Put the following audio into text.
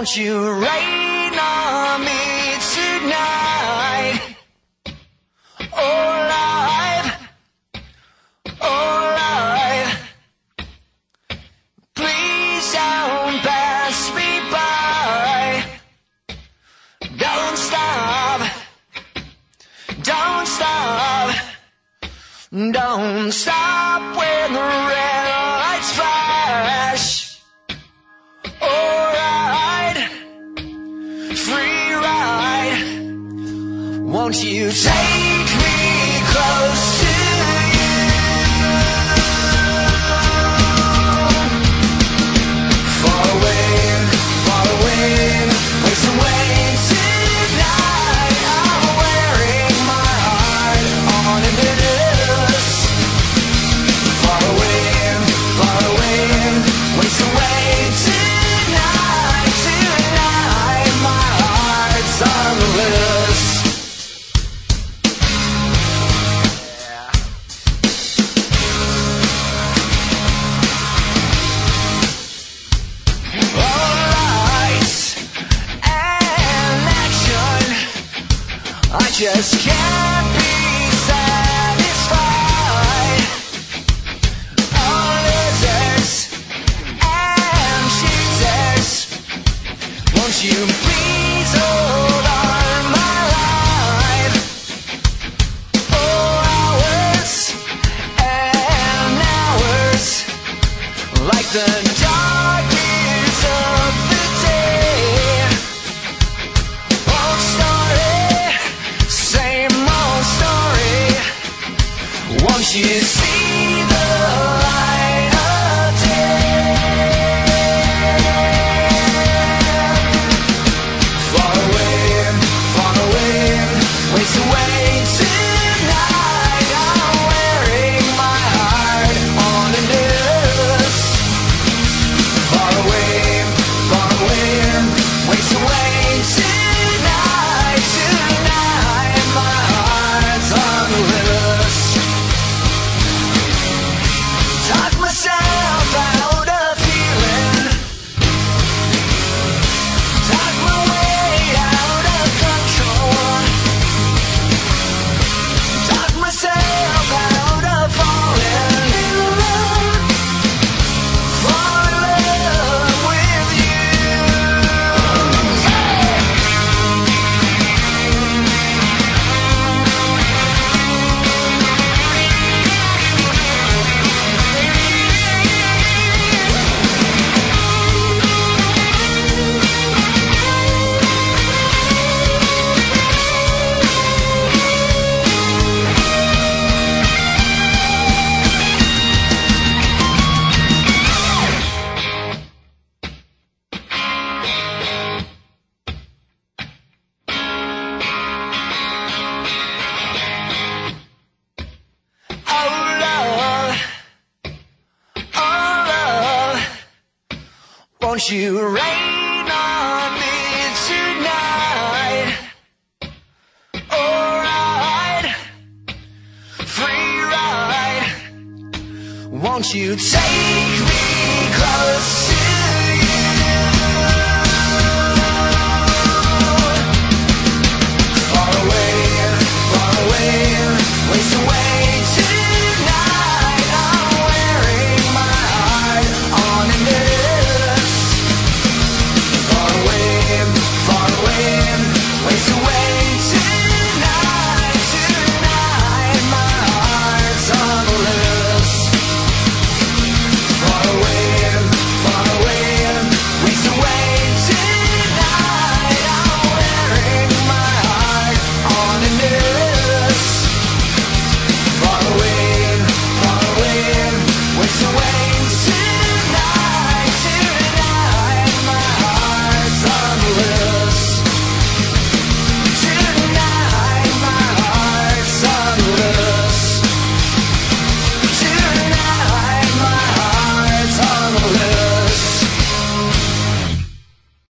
Won't you rain on me tonight? Oh, life, oh, life, please don't pass me by. Don't stop, don't stop, don't stop when the red lights flash. Won't you take me close to you? Far away, waste away tonight. I'm wearing my heart on a noose. Far away, waste away tonight. Tonight, my heart's on the loose. I just can't be satisfied. Oh, losers and cheaters, won't you please hold on my life? Oh, hours and hours, like the dark years of the day. Oh, story, same old story. Won't you see the light of day? Far away, waste away tonight. I'm wearing my heart on a noose. Far away, waste away tonight. Tonight, my heart's on the loose. Talk myself out of feeling, talk my way out of control, talk myself out of falling in love, fall in love with you. Oh love, won't you rain on me tonight? Alright, free ride. Won't you take